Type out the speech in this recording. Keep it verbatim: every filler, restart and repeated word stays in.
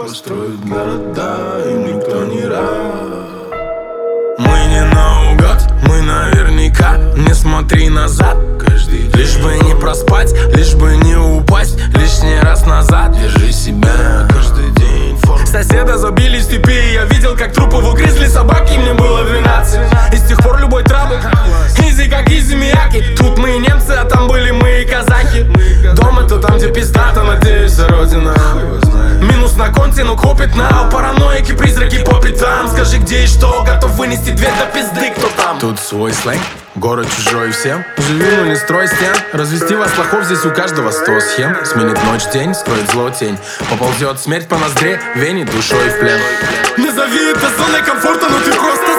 строят города, им никто не рад. Мы не наугад, мы наверняка. Не смотри назад, каждый день. Лишь бы не проспать, лишь бы не упасть лишний раз назад. Держи себя каждый день. Соседа забили в степи, я видел, как трупы угрызли собаки. Мне было двенадцать, и с тех пор любой трабл изи, как изи Мияки. Тут мы и немцы, а там были мы и казахи. Дома то там, где пиздата, надеюсь, родина. Минус на конте, но копит на параноики, призраки по пятам. Скажи, где и что, готов вынести дверь до пизды, кто там? Тут свой сленг, город чужой всем. Живи, но не строй стен. Развести вас лохов, здесь у каждого сто схем. Сменит ночь день, строит зло тень. Поползет смерть по ноздре, вене душой в плен. Назови это зоной комфорта, но ты просто